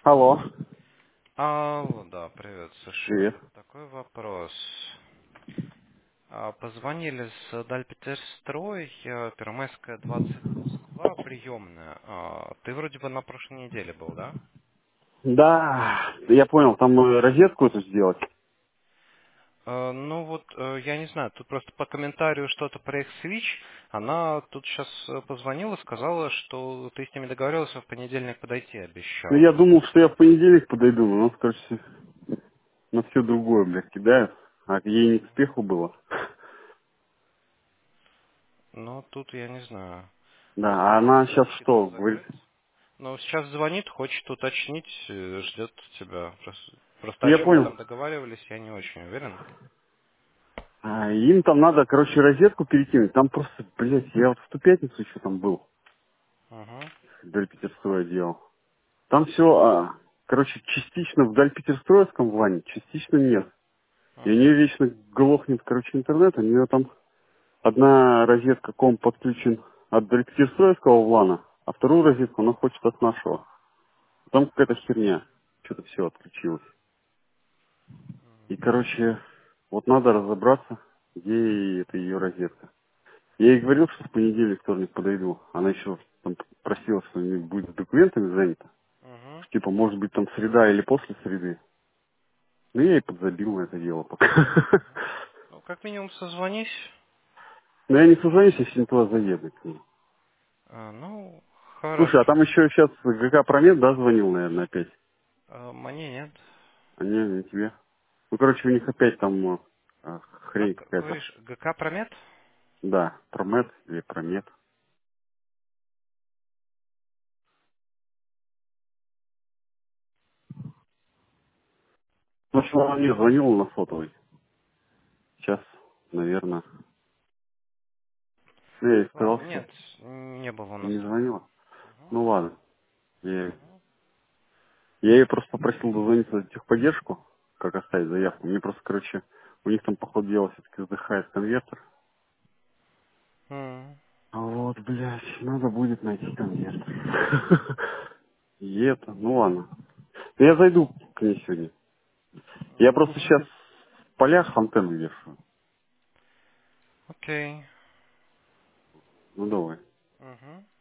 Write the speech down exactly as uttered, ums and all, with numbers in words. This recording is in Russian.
Алло, Алло, да, привет. Слушай, привет. такой вопрос. А, Позвонили с Дальпетерстрой, э, Первомайская, двадцать, Москва, приемная. А, Ты вроде бы на прошлой неделе был, да? Да, я понял, там э, розетку эту сделать. Э, Ну вот, э, я не знаю, тут просто по комментарию что-то про их свич. Она тут сейчас позвонила, сказала, что ты с ними договаривался в понедельник подойти, Ну, обещал. я думал, что я в понедельник подойду, но нас, короче, на все другое, блядь, кидают. А ей не к успеху было. Но тут я не знаю. Да, Может, а она сейчас случится что, говорит? закрыть? Ну, сейчас звонит, хочет уточнить, э, ждет тебя. Просто, просто о Я чем вы понял. там договаривались, я не очень уверен. А, им там надо, короче, розетку перекинуть. Там просто, блядь, я вот в ту пятницу еще там был, Угу. вдоль Петерстроя делал. Там все, короче, частично вдаль Петерстроевском ване, частично нет. И у Угу. нее вечно глохнет, короче, интернет, у нее там одна розетка ком подключен от Дальпетерстроевского влана, а вторую розетку она хочет от нашего. Там какая-то херня. Что-то все отключилось. И, короче, вот надо разобраться, где это ее розетка. Я ей говорил, что в понедельник, вторник подойду. Она еще там просила, что не будет с документами занята. Угу. Типа, может быть, там среда или после среды. Ну, я и подзабил на это дело пока. Ну, как минимум созвонись. Но я не созвонюсь, если не туда заеду к ней. А, ну, Слушай, а там хорошо. еще сейчас ГК Промет, да, звонил, наверное, опять? А, мне нет. А не, не тебе. Ну, короче, у них опять там э, э, хрень Как какая-то. говоришь, ГК Промет? Да, Промет или Промет. В общем, она мне звонила на сотовый. Сейчас, наверное. Ну, я ей сказал, Ладно, что нет, не было на не сотовом. звонила. Угу. Ну, ладно. Я, Угу. я ей просто попросил дозвониться в техподдержку, как оставить заявку. Мне просто, короче, у них там, по ходу дела, все-таки вздыхает конвертер. М. А вот, блядь, надо будет найти конвертер. И это, ну ладно. Я зайду к ней сегодня. Я просто Ну, сейчас в полях антенну вешаю. окей. Ну давай. Угу.